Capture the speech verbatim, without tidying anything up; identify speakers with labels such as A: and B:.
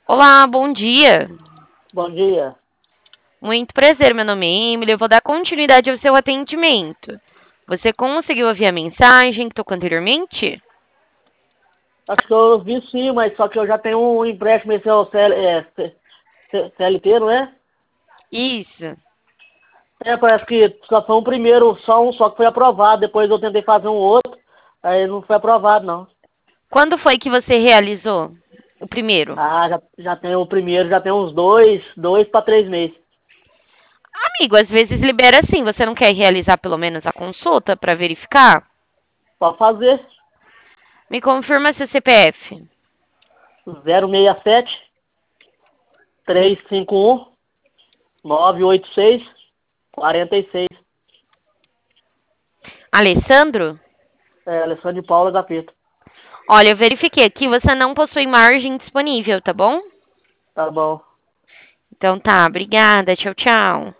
A: Olá, bom dia.
B: Bom dia.
A: Muito prazer, meu nome é Emily. Eu vou dar continuidade ao seu atendimento. Você conseguiu ouvir a mensagem que tocou anteriormente?
B: Acho que eu vi sim, mas só que eu já tenho um empréstimo esse é o C L, é, C- C- CLT, não é?
A: Isso.
B: É, parece que só foi um primeiro, só um só que foi aprovado. Depois eu tentei fazer um outro, aí não foi aprovado, não.
A: Quando foi que você realizou o primeiro?
B: Ah, já, já tem o primeiro, já tem uns dois, dois para três meses.
A: Amigo, às vezes libera sim. Você não quer realizar pelo menos a consulta para verificar?
B: Pode fazer.
A: Me confirma seu C P F.
B: zero seis sete, três cinco um, nove oito seis, quatro seis.
A: Alessandro?
B: É, Alessandro de Paula Gapeta.
A: Olha, eu verifiquei aqui, você não possui margem disponível, tá bom?
B: Tá bom.
A: Então tá, obrigada. Tchau, tchau.